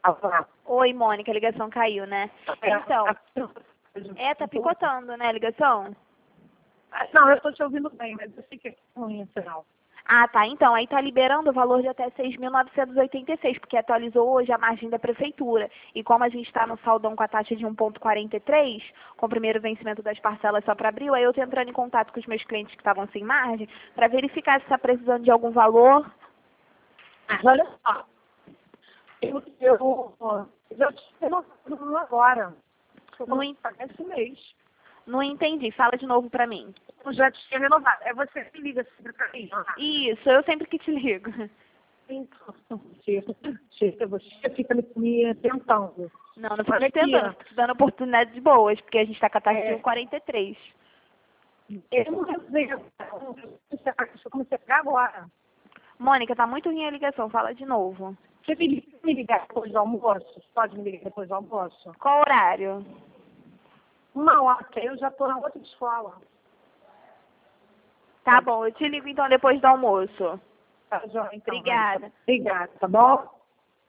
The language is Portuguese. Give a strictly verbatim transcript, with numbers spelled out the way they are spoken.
Ah, Oi, Mônica, a ligação caiu, né? Então, é, tá picotando, né, a ligação? Não, eu estou te ouvindo bem, mas eu sei que é ruim o sinal. Ah, tá. Então, aí tá liberando o valor de até seis mil novecentos e oitenta e seis, porque atualizou hoje a margem da prefeitura. E como a gente está no saldão com a taxa de um vírgula quarenta e três, com o primeiro vencimento das parcelas só para abril, aí eu tô entrando em contato com os meus clientes que estavam sem margem para verificar se está precisando de algum valor. Mas olha só, eu, eu, eu te renovando agora. Eu Não, vou en- pagar esse mês. não entendi. Fala de novo para mim. Eu já tinha renovado. É você que liga sempre para mim. Ah, Isso, eu sempre que te ligo. então, chega, chega, você fica me, me tentando. Não, não fico Olha te aqui, tentando, ó. fico te dando oportunidades boas, porque a gente está com a taxa de É, um vírgula quarenta e três. eu não resolvi. Eu comecei a pegar agora. Mônica, tá muito ruim a ligação. Fala de novo. Você me liga, me ligar depois do almoço? Pode me ligar depois do almoço? Qual horário? Uma hora, que eu já estou na outra escola. Tá bom, eu te ligo então depois do almoço. Tá, joia, então, Obrigada. Obrigada, tá bom?